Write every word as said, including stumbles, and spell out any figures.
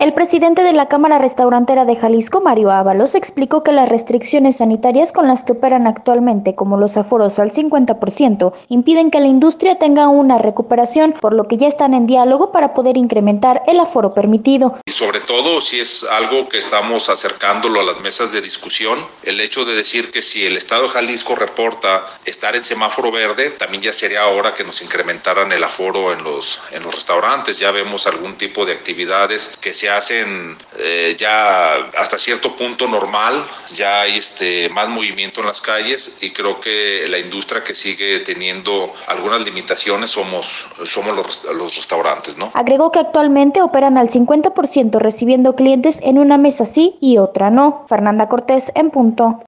El presidente de la Cámara Restaurantera de Jalisco, Mario Ábalos, explicó que las restricciones sanitarias con las que operan actualmente, como los aforos al cincuenta por ciento, impiden que la industria tenga una recuperación, por lo que ya están en diálogo para poder incrementar el aforo permitido. Y sobre todo, si es algo que estamos acercándolo a las mesas de discusión, el hecho de decir que si el Estado de Jalisco reporta estar en semáforo verde, también ya sería hora que nos incrementaran el aforo en los, en los restaurantes. Ya vemos algún tipo de actividades que se hacen eh, ya hasta cierto punto normal, ya hay este, más movimiento en las calles y creo que la industria que sigue teniendo algunas limitaciones somos, somos los, los restaurantes, ¿no? Agregó que actualmente operan al cincuenta por ciento recibiendo clientes en una mesa sí y otra no. Fernanda Cortés, en punto.